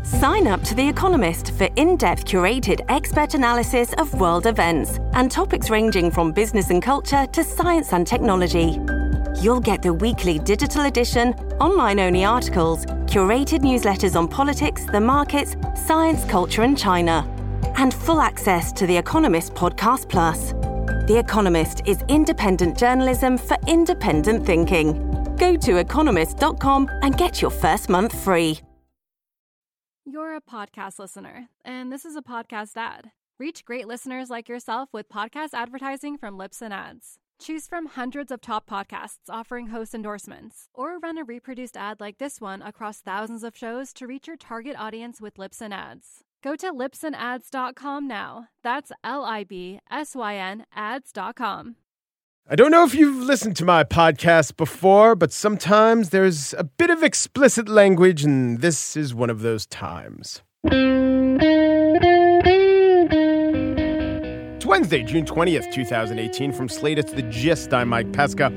Sign up to The Economist for in-depth curated expert analysis of world events and topics ranging from business and culture to science and technology. You'll get the weekly digital edition, online-only articles, curated newsletters on politics, the markets, science, culture, and China, and full access to The Economist Podcast Plus. The Economist is independent journalism for independent thinking. Go to economist.com and get your first month free. You're a podcast listener, and this is a podcast ad. Reach great listeners like yourself with podcast advertising from Libsyn Ads. Choose from hundreds of top podcasts offering host endorsements, or run a reproduced ad like this one across thousands of shows to reach your target audience with Libsyn Ads. Go to libsynads.com now. That's LIBSYN ads.com. I don't know if you've listened to my podcast before, but sometimes there's a bit of explicit language, and this is one of those times. It's Wednesday, June 20th, 2018. From Slate, it's The Gist. I'm Mike Pesca.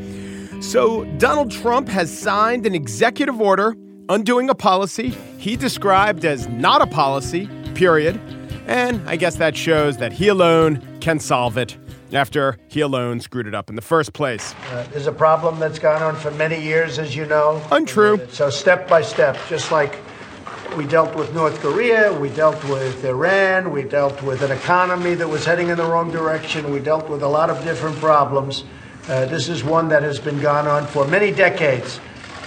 So Donald Trump has signed an executive order undoing a policy he described as not a policy, period. And I guess that shows that he alone can solve it, after he alone screwed it up in the first place. There's a problem that's gone on for many years, as you know. Untrue. So step by step, just like we dealt with North Korea, we dealt with Iran, we dealt with an economy that was heading in the wrong direction, we dealt with a lot of different problems. This is one that has been gone on for many decades.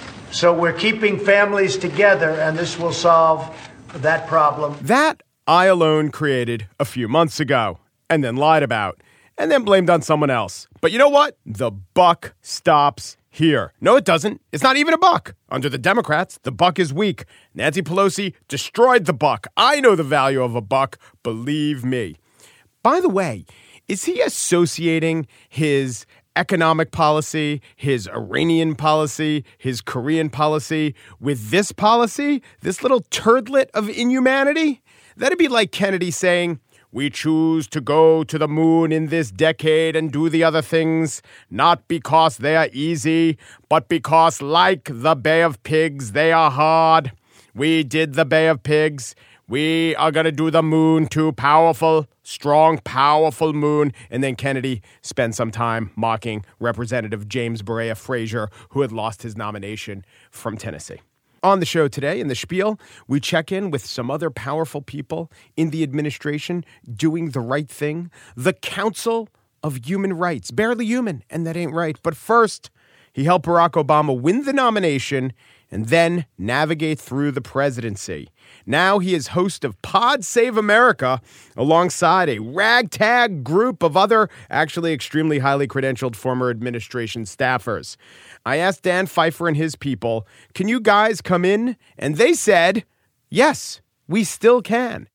So we're keeping families together, and this will solve that problem. That I alone created a few months ago, and then lied about, and then blamed on someone else. But you know what? The buck stops here. No, it doesn't. It's not even a buck. Under the Democrats, the buck is weak. Nancy Pelosi destroyed the buck. I know the value of a buck, believe me. By the way, is he associating his economic policy, his Iranian policy, his Korean policy with this policy, this little turdlet of inhumanity? That'd be like Kennedy saying, "We choose to go to the moon in this decade and do the other things, not because they are easy, but because, like the Bay of Pigs, they are hard. We did the Bay of Pigs. We are going to do the moon too. Powerful, strong, powerful moon." And then Kennedy spent some time mocking Representative James Berea Frazier, who had lost his nomination from Tennessee. On the show today, in the Spiel, we check in with some other powerful people in the administration doing the right thing. The Council of Human Rights. Barely human, and that ain't right. But first, he helped Barack Obama win the nomination and then navigate through the presidency. Now he is host of Pod Save America alongside a ragtag group of other, actually extremely highly credentialed former administration staffers. I asked Dan Pfeiffer and his people, "Can you guys come in?" And they said, "Yes, we still can."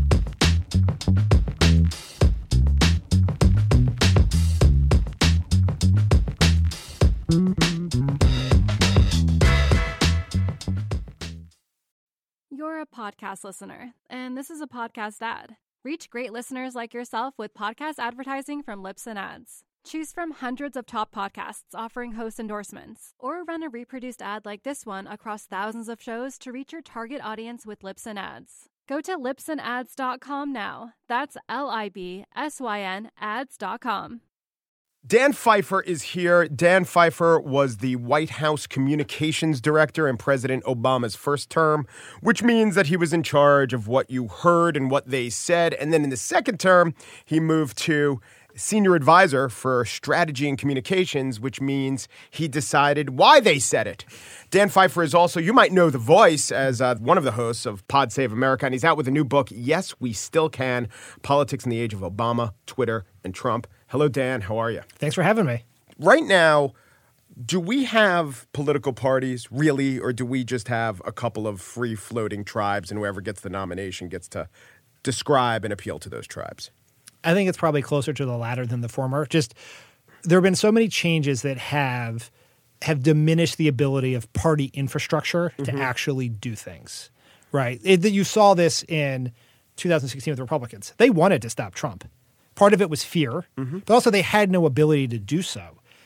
You're a podcast listener, and this is a podcast ad. Reach great listeners like yourself with podcast advertising from Libsyn Ads. Choose from hundreds of top podcasts offering host endorsements, or run a reproduced ad like this one across thousands of shows to reach your target audience with Libsyn Ads. Go to libsynads.com now. That's LIBSYN ads.com. Dan Pfeiffer is here. Dan Pfeiffer was the White House communications director in President Obama's first term, which means that he was in charge of what you heard and what they said. And then in the second term, he moved to senior advisor for strategy and communications, which means he decided why they said it. Dan Pfeiffer is also, you might know the voice as one of the hosts of Pod Save America, and he's out with a new book, Yes, We Still Can, Politics in the Age of Obama, Twitter, and Trump. Hello, Dan. How are you? Thanks for having me. Right now, do we have political parties, really, or do we just have a couple of free-floating tribes, and whoever gets the nomination gets to describe and appeal to those tribes? I think it's probably closer to the latter than the former. Just there have been so many changes that have diminished the ability of party infrastructure to actually do things, right? You saw this in 2016 with the Republicans. They wanted to stop Trump. Part of it was fear, but also they had no ability to do so.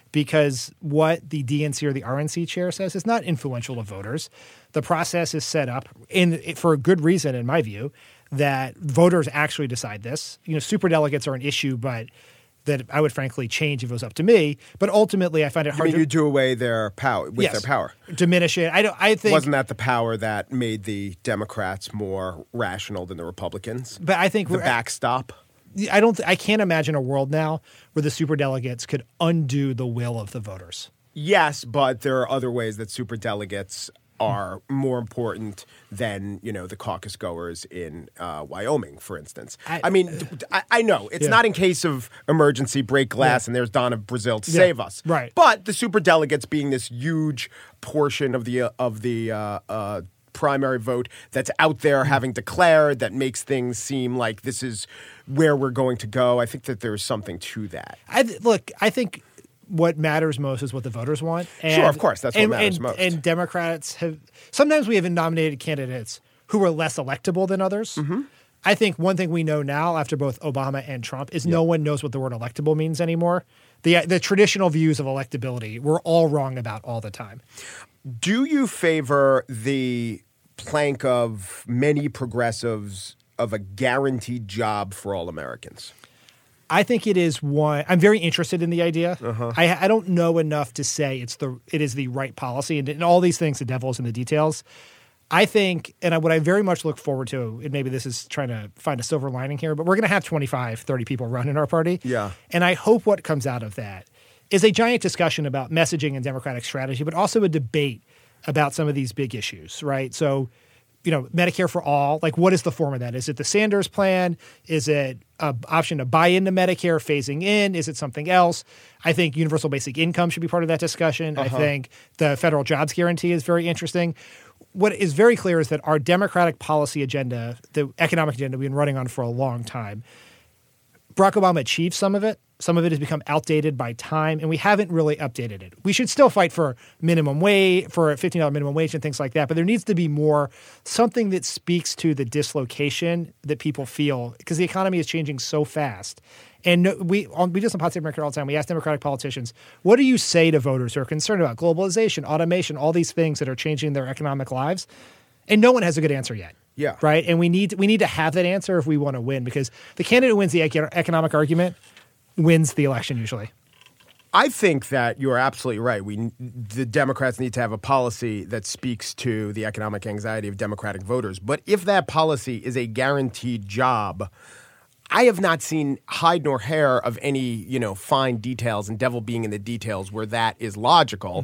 because what the DNC or the RNC chair says is not influential to voters. The process is set up for a good reason, in my view, that voters actually decide this. Superdelegates are an issue, but that I would frankly change if it was up to me. But ultimately, I find it hard you do away their power their power. Diminish it. I think wasn't that the power that made the Democrats more rational than the Republicans? But I think the backstop. I can't imagine a world now where the superdelegates could undo the will of the voters. Yes, but there are other ways that superdelegates are more important than, the caucus goers in Wyoming, for instance. I know it's not in case of emergency, break glass, and there's Dawn of Brazil to save us. Right. But the superdelegates being this huge portion of the primary vote that's out there having declared, that makes things seem like this is where we're going to go. I think that there's something to that. I think what matters most is what the voters want. And, sure, of course. That's what matters most. And Democrats sometimes we have nominated candidates who are less electable than others. Mm-hmm. I think one thing we know now after both Obama and Trump is no one knows what the word electable means anymore. The traditional views of electability we're all wrong about all the time. Do you favor the plank of many progressives of a guaranteed job for all Americans? I think it is one. I'm very interested in the idea. Uh-huh. I don't know enough to say it is the right policy, and all these things, the devil is in the details. I think, and what I very much look forward to, and maybe this is trying to find a silver lining here, but we're going to have 25, 30 people run in our party. Yeah. And I hope what comes out of that is a giant discussion about messaging and Democratic strategy, but also a debate about some of these big issues, right? So, Medicare for all, like what is the form of that? Is it the Sanders plan? Is it an option to buy into Medicare, phasing in? Is it something else? I think universal basic income should be part of that discussion. I think the federal jobs guarantee is very interesting. What is very clear is that our Democratic policy agenda, the economic agenda we've been running on for a long time, Barack Obama achieved some of it. Some of it has become outdated by time, and we haven't really updated it. We should still fight for minimum wage, for a $15 minimum wage and things like that, but there needs to be more, something that speaks to the dislocation that people feel because the economy is changing so fast. And we do some Pod Save America all the time. We ask Democratic politicians, what do you say to voters who are concerned about globalization, automation, all these things that are changing their economic lives? And no one has a good answer yet. Yeah. Right? And we need to have that answer if we want to win, because the candidate who wins the economic argument wins the election usually. I think that you're absolutely right. The Democrats need to have a policy that speaks to the economic anxiety of Democratic voters. But if that policy is a guaranteed job, I have not seen hide nor hair of any, fine details and devil being in the details where that is logical.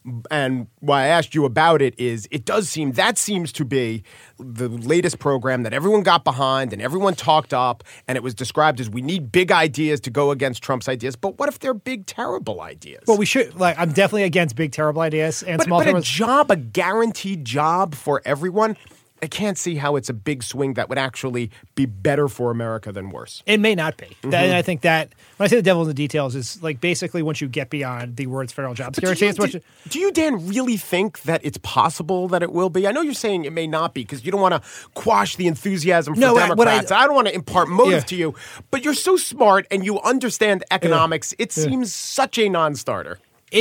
And why I asked you about it is that seems to be the latest program that everyone got behind and everyone talked up, and it was described as we need big ideas to go against Trump's ideas. But what if they're big, terrible ideas? Well, we should, I'm definitely against big, terrible ideas and small. But a guaranteed job for everyone, I can't see how it's a big swing that would actually be better for America than worse. It may not be. Mm-hmm. And I think that when I say the devil in the details is basically once you get beyond the words federal jobs guarantee. Do you, Dan, really think that it's possible that it will be? I know you're saying it may not be because you don't want to quash the enthusiasm for Democrats. I don't want to impart motive to you, but you're so smart and you understand economics. It seems such a non-starter.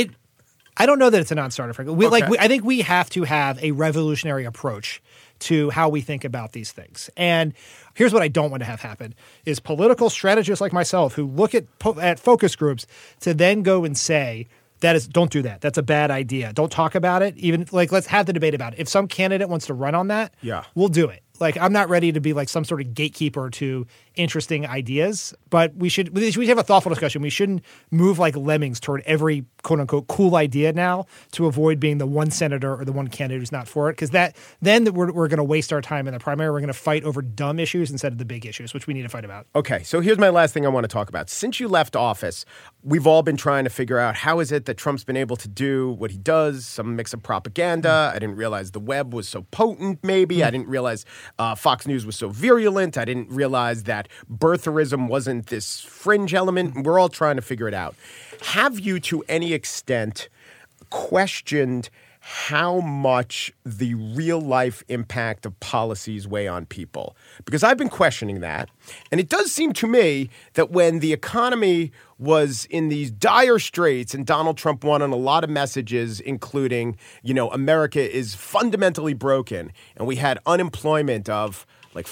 I don't know that it's a non-starter, frankly. I think we have to have a revolutionary approach to how we think about these things. And here's what I don't want to have happen is political strategists like myself who look at focus groups to then go and say, don't do that. That's a bad idea. Don't talk about it. Even let's have the debate about it. If some candidate wants to run on that, we'll do it. I'm not ready to be some sort of gatekeeper to interesting ideas, but we should have a thoughtful discussion. We shouldn't move like lemmings toward every quote unquote cool idea now to avoid being the one senator or the one candidate who's not for it. Because then we're going to waste our time in the primary. We're going to fight over dumb issues instead of the big issues, which we need to fight about. Okay, so here's my last thing I want to talk about. Since you left office, we've all been trying to figure out how is it that Trump's been able to do what he does, some mix of propaganda. I didn't realize the web was so potent, maybe. I didn't realize Fox News was so virulent. I didn't realize that birtherism wasn't this fringe element. We're all trying to figure it out. Have you, to any extent, questioned how much the real life impact of policies weigh on people. Because I've been questioning that. And it does seem to me that when the economy was in these dire straits and Donald Trump won on a lot of messages, including, America is fundamentally broken, and we had unemployment of like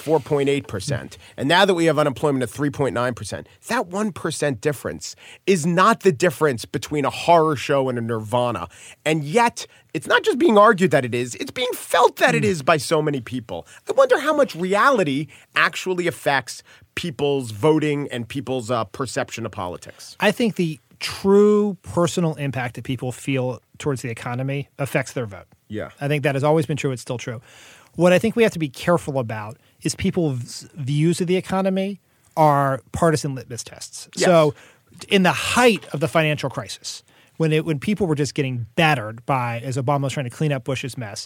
4.8%. And now that we have unemployment of 3.9%, that 1% difference is not the difference between a horror show and a Nirvana. And yet, it's not just being argued that it is, it's being felt that it is by so many people. I wonder how much reality actually affects people's voting and people's perception of politics. I think the true personal impact that people feel towards the economy affects their vote. Yeah. I think that has always been true. It's still true. What I think we have to be careful about is people's views of the economy are partisan litmus tests. Yes. So in the height of the financial crisis, when people were just getting battered by, as Obama was trying to clean up Bush's mess,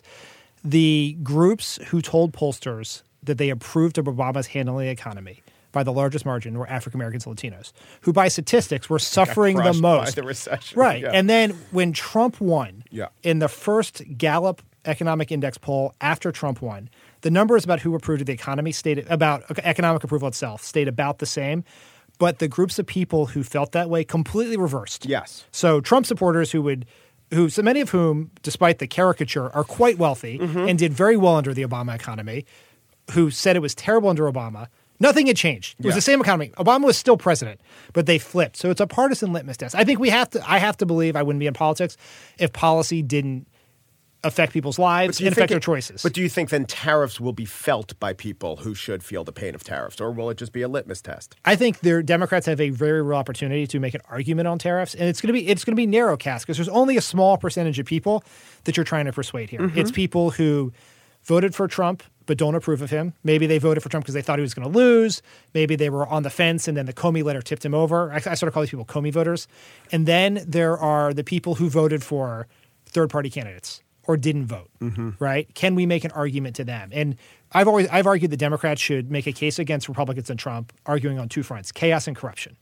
the groups who told pollsters that they approved of Obama's handling the economy by the largest margin were African Americans and Latinos, who by statistics were suffering the most. By the recession. Right. Yeah. And then when Trump won Yeah. in the first Gallup Economic Index poll after Trump won, the numbers about who approved of the economy about economic approval itself stayed about the same, but the groups of people who felt that way completely reversed. Yes. So Trump supporters who so many of whom, despite the caricature, are quite wealthy and did very well under the Obama economy, who said it was terrible under Obama. Nothing had changed. It was the same economy. Obama was still president, but they flipped. So it's a partisan litmus test. I think I have to believe I wouldn't be in politics if policy didn't affect people's lives and affect their choices. But do you think then tariffs will be felt by people who should feel the pain of tariffs, or will it just be a litmus test? I think Democrats have a very real opportunity to make an argument on tariffs, and it's going to be narrow cast because there's only a small percentage of people that you're trying to persuade here. It's people who voted for Trump but don't approve of him. Maybe they voted for Trump because they thought he was going to lose. Maybe they were on the fence and then the Comey letter tipped him over. I sort of call these people Comey voters. And then there are the people who voted for third-party candidates or didn't vote, right? Can we make an argument to them? And I've argued the Democrats should make a case against Republicans and Trump, arguing on two fronts: chaos and corruption.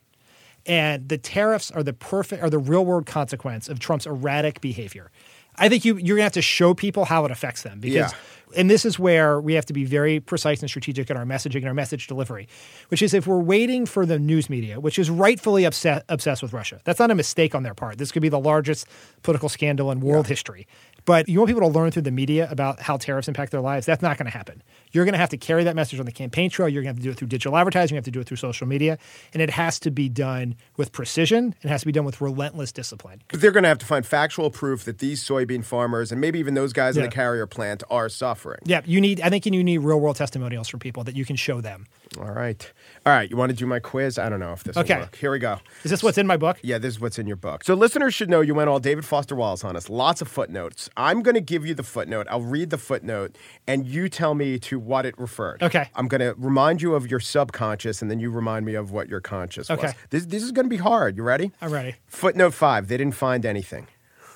And the tariffs are the real-world consequence of Trump's erratic behavior. I think you're going to have to show people how it affects them and this is where we have to be very precise and strategic in our messaging and our message delivery, which is if we're waiting for the news media, which is rightfully obsessed with Russia. That's not a mistake on their part. This could be the largest political scandal in world history. But you want people to learn through the media about how tariffs impact their lives. That's not going to happen. You're going to have to carry that message on the campaign trail. You're going to have to do it through digital advertising. You have to do it through social media. And it has to be done with precision. It has to be done with relentless discipline. But they're going to have to find factual proof that these soybean farmers and maybe even those guys in the carrier plant are suffering. Yeah, I think you need real-world testimonials from people that you can show them. All right. You want to do my quiz? I don't know if this will work. Here we go. Is this what's in my book? Yeah, this is what's in your book. So listeners should know you went all David Foster Wallace on us. Lots of footnotes. I'm going to give you the footnote. I'll read the footnote, and you tell me to what it referred. Okay. I'm going to remind you of your subconscious, and then you remind me of what your conscious was. Okay. This is going to be hard. You ready? I'm ready. Footnote 5. They didn't find anything.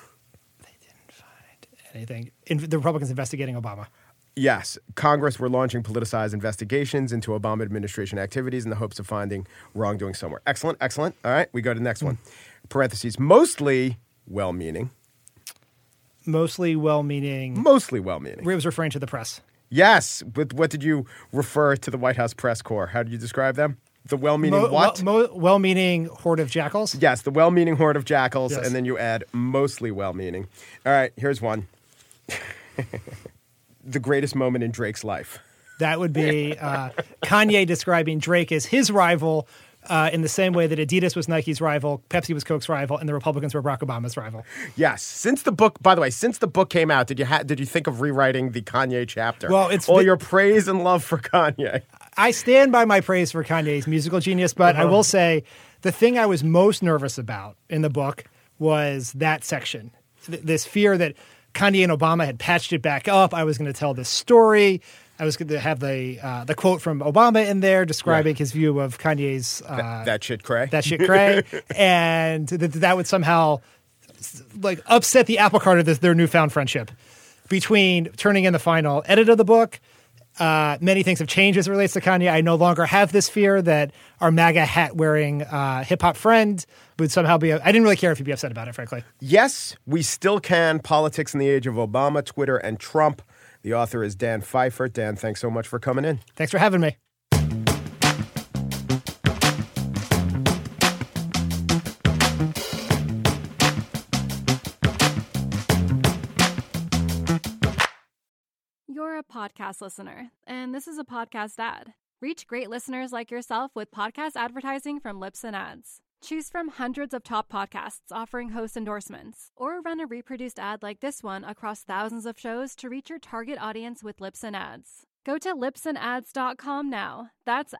The Republicans investigating Obama. Yes. Congress were launching politicized investigations into Obama administration activities in the hopes of finding wrongdoing somewhere. Excellent. All right. We go to the next one. Parentheses. Mostly well-meaning. Mostly well-meaning. It was referring to the press. Yes. But what did you refer to the White House press corps? How did you describe them? The well-meaning what? Well-meaning horde of jackals? Yes, the well-meaning horde of jackals, yes. And then you add mostly well-meaning. All right, here's one. The greatest moment in Drake's life. That would be Kanye describing Drake as his rival in the same way that Adidas was Nike's rival, Pepsi was Coke's rival, and the Republicans were Barack Obama's rival. Yes. Since the book came out, did you think of rewriting the Kanye chapter? Well, it's all your praise and love for Kanye. I stand by my praise for Kanye's musical genius, but I will say the thing I was most nervous about in the book was that section. This fear that Kanye and Obama had patched it back up. I was going to tell this story. I was going to have the quote from Obama in there describing his view of Kanye's that shit cray. That shit cray, and that would somehow like upset the apple cart of their newfound friendship between turning in the final edit of the book, Many things have changed as it relates to Kanye. I no longer have this fear that our MAGA hat-wearing hip-hop friend would somehow be... I didn't really care if he'd be upset about it, frankly. Yes, we still can. Politics in the Age of Obama, Twitter, and Trump. The author is Dan Pfeiffer. Dan, thanks so much for coming in. Thanks for having me. You're a podcast listener, and this is a podcast ad. Reach great listeners like yourself with podcast advertising from Libsyn Ads. Choose from hundreds of top podcasts offering host endorsements, or run a reproduced ad like this one across thousands of shows to reach your target audience with Libsyn Ads. Go to libsynads.com now. That's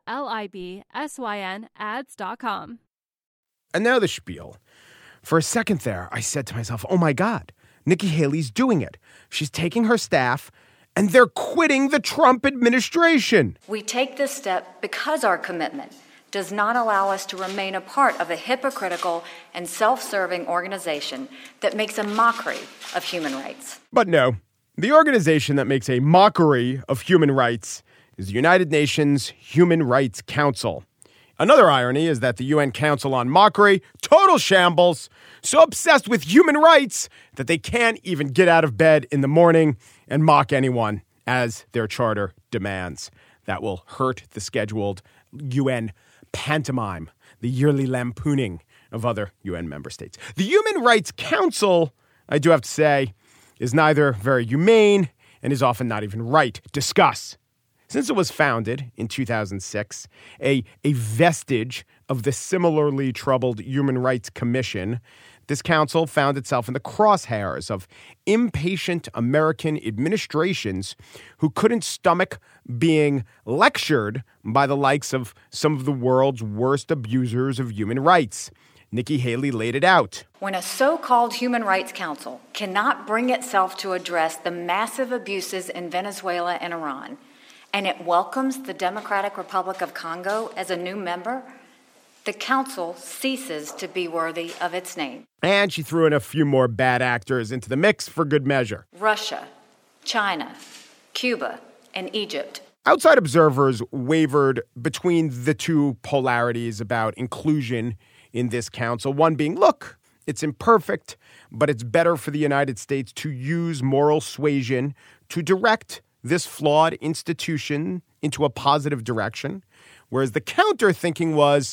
LIBSYN ads.com. And now the spiel. For a second there, I said to myself, oh my God, Nikki Haley's doing it. She's taking her staff, and they're quitting the Trump administration. We take this step because our commitment does not allow us to remain a part of a hypocritical and self-serving organization that makes a mockery of human rights. But no, the organization that makes a mockery of human rights is the United Nations Human Rights Council. Another irony is that the UN Council on Mockery, total shambles, so obsessed with human rights that they can't even get out of bed in the morning and mock anyone, as their charter demands. That will hurt the scheduled UN pantomime, the yearly lampooning of other UN member states. The Human Rights Council, I do have to say, is neither very humane and is often not even right. Discuss. Since it was founded in 2006, a vestige of the similarly troubled Human Rights Commission, this council found itself in the crosshairs of impatient American administrations who couldn't stomach being lectured by the likes of some of the world's worst abusers of human rights. Nikki Haley laid it out. When a so-called Human Rights Council cannot bring itself to address the massive abuses in Venezuela and Iran, and it welcomes the Democratic Republic of Congo as a new member, the council ceases to be worthy of its name. And she threw in a few more bad actors into the mix for good measure. Russia, China, Cuba, and Egypt. Outside observers wavered between the two polarities about inclusion in this council. One being, look, it's imperfect, but it's better for the United States to use moral suasion to direct this flawed institution into a positive direction. Whereas the counter thinking was,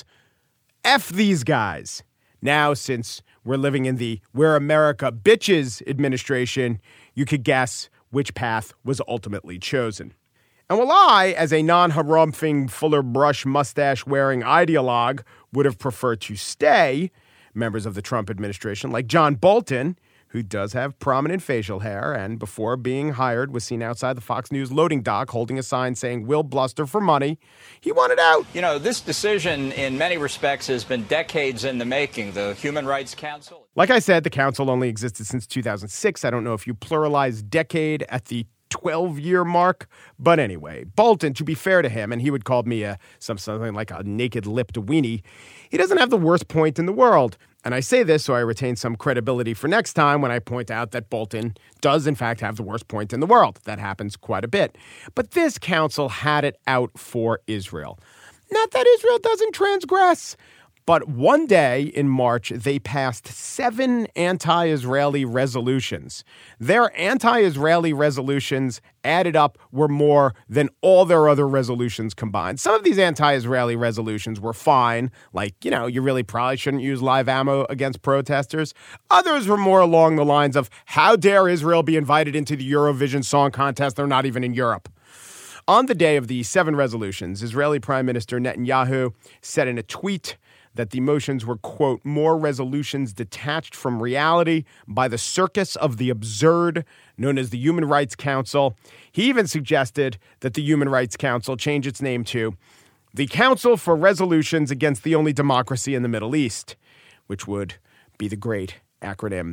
F these guys. Now, since we're living in the We're America Bitches administration, you could guess which path was ultimately chosen. And while I, as a non-harumphing, fuller brush mustache-wearing ideologue, would have preferred to stay, members of the Trump administration, like John Bolton, who does have prominent facial hair and before being hired was seen outside the Fox News loading dock holding a sign saying, "We'll bluster for money," he wanted out. You know, this decision in many respects has been decades in the making. The Human Rights Council. Like I said, the council only existed since 2006. I don't know if you pluralize decade at the 12-year mark. But anyway, Bolton, to be fair to him, and he would call me something like a naked-lipped weenie, he doesn't have the worst point in the world. And I say this so I retain some credibility for next time when I point out that Bolton does, in fact, have the worst point in the world. That happens quite a bit. But this council had it out for Israel. Not that Israel doesn't transgress, but one day in March, they passed 7 anti-Israeli resolutions. Their anti-Israeli resolutions added up were more than all their other resolutions combined. Some of these anti-Israeli resolutions were fine, like, you really probably shouldn't use live ammo against protesters. Others were more along the lines of, how dare Israel be invited into the Eurovision Song Contest? They're not even in Europe. On the day of the 7 resolutions, Israeli Prime Minister Netanyahu said in a tweet that the motions were, quote, more resolutions detached from reality by the circus of the absurd known as the Human Rights Council. He even suggested that the Human Rights Council change its name to the Council for Resolutions Against the Only Democracy in the Middle East, which would be the great acronym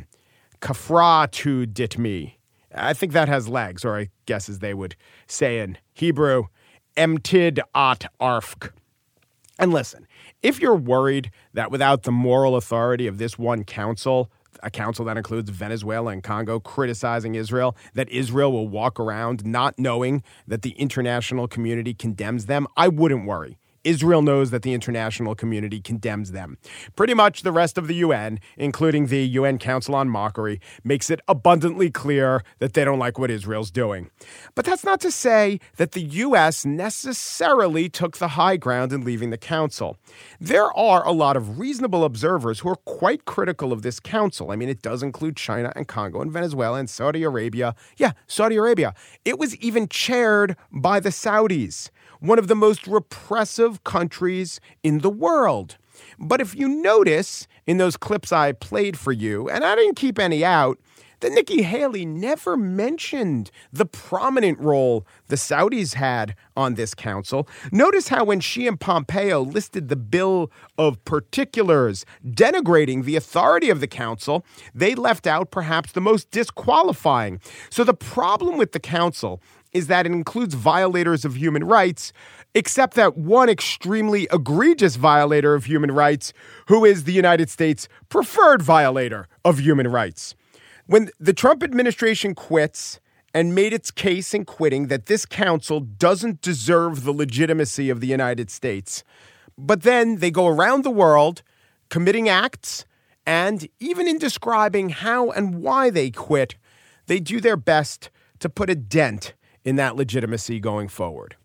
Kafra Tu Ditmi. I think that has legs, or I guess as they would say in Hebrew, Emtid At Arfk. And listen, if you're worried that without the moral authority of this one council, a council that includes Venezuela and Congo criticizing Israel, that Israel will walk around not knowing that the international community condemns them, I wouldn't worry. Israel knows that the international community condemns them. Pretty much the rest of the UN, including the UN Council on Mockery, makes it abundantly clear that they don't like what Israel's doing. But that's not to say that the U.S. necessarily took the high ground in leaving the council. There are a lot of reasonable observers who are quite critical of this council. I mean, it does include China and Congo and Venezuela and Saudi Arabia. Yeah, Saudi Arabia. It was even chaired by the Saudis, one of the most repressive countries in the world. But if you notice in those clips I played for you, and I didn't keep any out, that Nikki Haley never mentioned the prominent role the Saudis had on this council. Notice how when she and Pompeo listed the bill of particulars denigrating the authority of the council, they left out perhaps the most disqualifying. So the problem with the council is that it includes violators of human rights, except that one extremely egregious violator of human rights, who is the United States' preferred violator of human rights. When the Trump administration quits and made its case in quitting that this council doesn't deserve the legitimacy of the United States, but then they go around the world committing acts, and even in describing how and why they quit, they do their best to put a dent in that legitimacy going forward.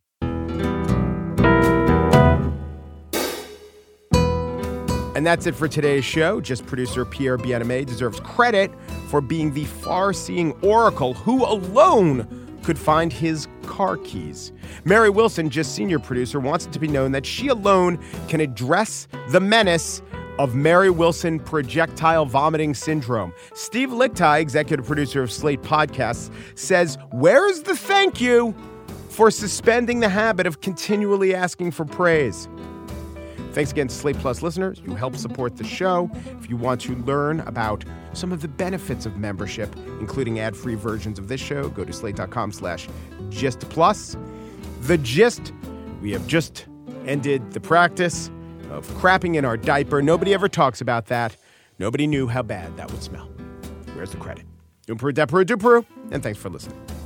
And that's it for today's show. Just producer Pierre Bien-Aimé deserves credit for being the far-seeing oracle who alone could find his car keys. Mary Wilson, just senior producer, wants it to be known that she alone can address the menace of Mary Wilson projectile vomiting syndrome. Steve Lickteig, executive producer of Slate Podcasts, says, "Where's the thank you for suspending the habit of continually asking for praise?" Thanks again to Slate Plus listeners. You help support the show. If you want to learn about some of the benefits of membership, including ad-free versions of this show, go to slate.com/gistplus. The Gist, we have just ended the practice of crapping in our diaper. Nobody ever talks about that. Nobody knew how bad that would smell. Where's the credit? Dooperu, Deperu, Duperu, and thanks for listening.